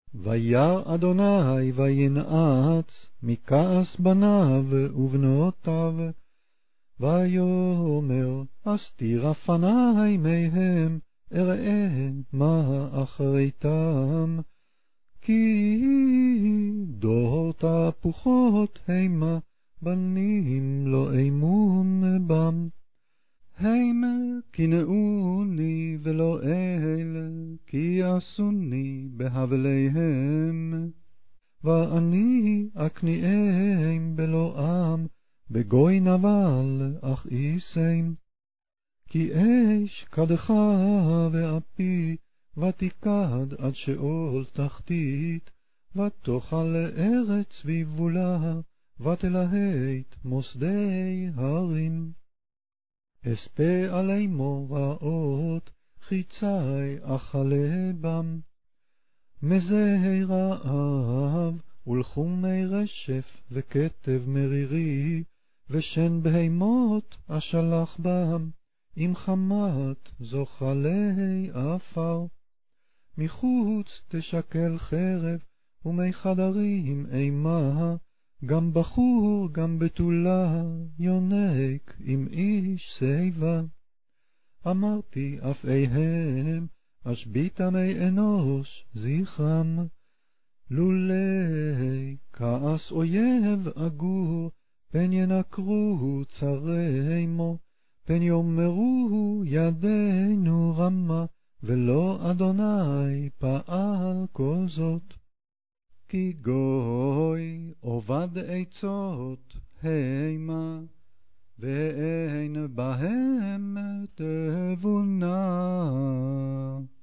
וירא אדוני וינעץ מכעס בניו ובנותיו, ויאמר אסתירה פני מהם, אראה מה אחריתם, כי דור תפוחות המה, בנים לא אמון בם. הם קינאוני ולא אלה, כי עשוני בהבליהם, ואני אקניאם בלא עם, בגוי נבל אך איסם. כי אש קדחה ואפי, ותיקד עד שאול תחתית, ותאכל ארץ ויבולה, ותלהט מוסדי הרים. אספה עלי מוראות, חיצי אכלה בם. מזי רעב, ולחומי רשף, וכתב מרירי, ושן בהמות אשלח בם, עם חמת זוחלי אפר. מחוץ תשקל חרב, ומי חדרים אימה, גם בחור גם בתולה, יונק עם איש שיבה. אמרתי אף איהם, אשביתה מי אנוש זכרם. לולי כעס אויב אגור, פן ינקרו צרימו, פן יאמרו ידינו רמה, ולא אדוני פעל כל זאת. כי גוי עובד עצות המה, ואין בהם תבונה.